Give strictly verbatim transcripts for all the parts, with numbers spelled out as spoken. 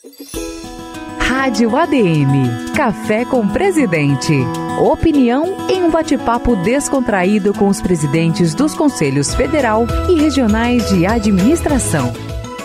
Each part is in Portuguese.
Rádio A D M, Café com Presidente. Opinião em um bate-papo descontraído com os presidentes dos Conselhos Federal e Regionais de Administração.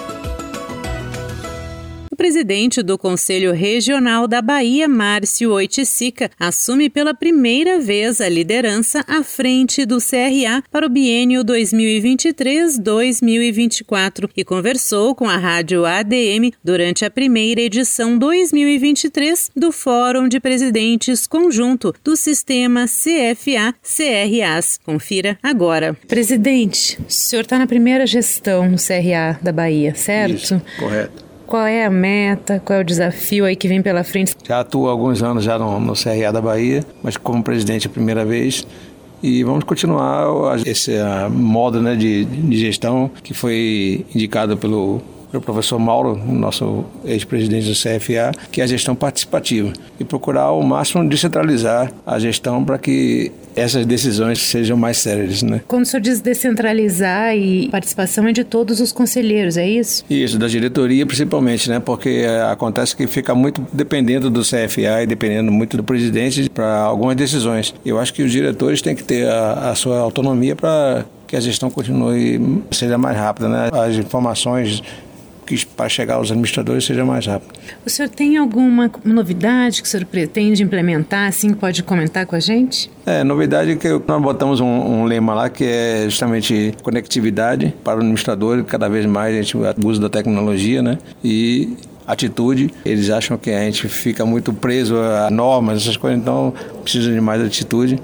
O presidente do Conselho Regional da Bahia, Márcio Oiticica, assume pela primeira vez a liderança à frente do C R A para o biênio dois mil e vinte e três a dois mil e vinte e quatro e conversou com a Rádio A D M durante a primeira edição dois mil e vinte e três do Fórum de Presidentes Conjunto do Sistema C F A C R As. Confira agora. Presidente, o senhor está na primeira gestão no C R A da Bahia, certo? Isso, correto. Qual é a meta, qual é o desafio aí que vem pela frente? Já atuo há alguns anos já no, no C R A da Bahia, mas como presidente a primeira vez. E vamos continuar esse uh, modo, né, de, de gestão que foi indicado pelo, pelo professor Mauro, nosso ex-presidente do C F A, que é a gestão participativa. E procurar ao máximo descentralizar a gestão para que essas decisões sejam mais sérias, né? Quando o senhor diz descentralizar e participação é de todos os conselheiros, é isso? Isso, da diretoria principalmente, né? Porque acontece que fica muito dependendo do C F A e dependendo muito do presidente para algumas decisões. Eu acho que os diretores têm que ter a, a sua autonomia para que a gestão continue, seja mais rápida, né? As informações que para chegar aos administradores seja mais rápido. O senhor tem alguma novidade que o senhor pretende implementar, assim, pode comentar com a gente? É, novidade é que nós botamos um, um lema lá que é justamente conectividade para o administrador, cada vez mais a gente usa da tecnologia, né? E atitude, eles acham que a gente fica muito preso a normas, essas coisas, então precisa de mais atitude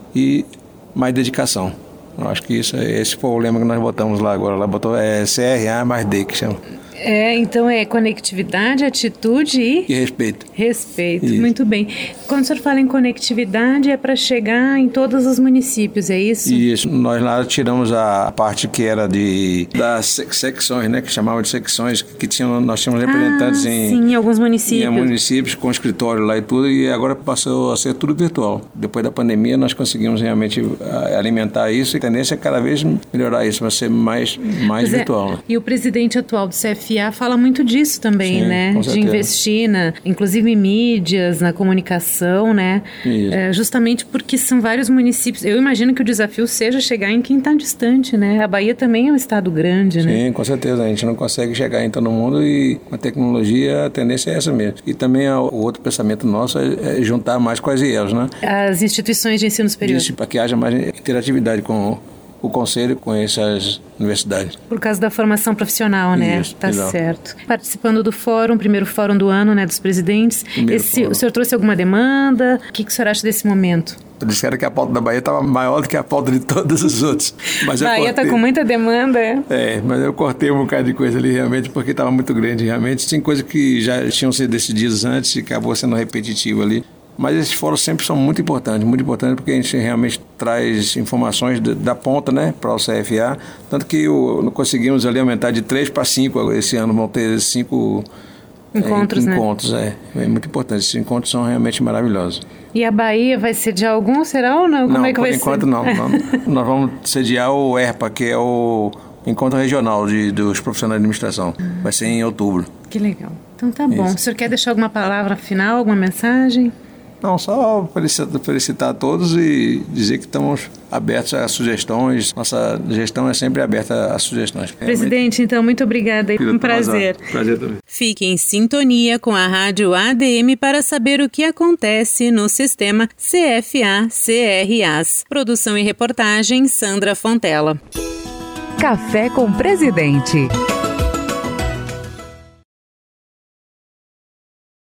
e mais dedicação. Eu acho que isso, esse foi o lema que nós botamos lá agora, lá botou é C R A mais D, que chama. É, então é conectividade, atitude e... E respeito. Respeito, isso. Muito bem. Quando o senhor fala em conectividade, é para chegar em todos os municípios, é isso? Isso. Nós lá tiramos a parte que era de das secções, né, que chamavam de secções, que tinham, nós tínhamos representantes ah, em... sim, em alguns municípios. Em municípios com escritório lá e tudo, e agora passou a ser tudo virtual. Depois da pandemia, nós conseguimos realmente alimentar isso, e a tendência é cada vez melhorar isso, vai ser mais, mais virtual. É. E o presidente atual do C F A fala muito disso também, sim, né? De investir, na, inclusive em mídias, na comunicação, né? É, justamente porque são vários municípios. Eu imagino que o desafio seja chegar em quem está distante, né? A Bahia também é um estado grande, né? Sim, com certeza. A gente não consegue chegar em todo mundo e com a tecnologia a tendência é essa mesmo. E também o outro pensamento nosso é, é juntar mais com as I E Ls, né? As instituições de ensino superior. Isso, para que haja mais interatividade com o Conselho, com essas universidades. Por causa da formação profissional, né? Isso, tá exato. Certo. Participando do fórum, primeiro fórum do ano, né, dos presidentes. Esse, o senhor trouxe alguma demanda? O que, que o senhor acha desse momento? Disseram que a pauta da Bahia estava maior do que a pauta de todos os outros. Mas Bahia está com muita demanda, é? É, mas eu cortei um bocado de coisa ali realmente, porque estava muito grande realmente. Tem coisas que já tinham sido decididas antes e acabou sendo repetitivo ali. Mas esses fóruns sempre são muito importantes, muito importantes porque a gente realmente traz informações da ponta, né, para o C F A. Tanto que o, conseguimos ali aumentar de três para cinco, esse ano vão ter cinco encontros, é, né? Encontros, é. É muito importante. Esses encontros são realmente maravilhosos. E a Bahia vai sediar algum, será ou não? Como não, é que por vai enquanto ser? não. Nós, nós vamos sediar o ERPA, que é o Encontro Regional de, dos Profissionais de Administração. Vai ser em outubro. Que legal. Então tá bom. Isso. O senhor quer deixar alguma palavra final, alguma mensagem? Não, só felicitar, felicitar a todos e dizer que estamos abertos a sugestões. Nossa gestão é sempre aberta a sugestões. Presidente, Realmente. Então, muito obrigada. Um prazer. Prazer também. Fique em sintonia com a Rádio A D M para saber o que acontece no sistema C F A C R As. Produção e reportagem, Sandra Fontela. Café com Presidente.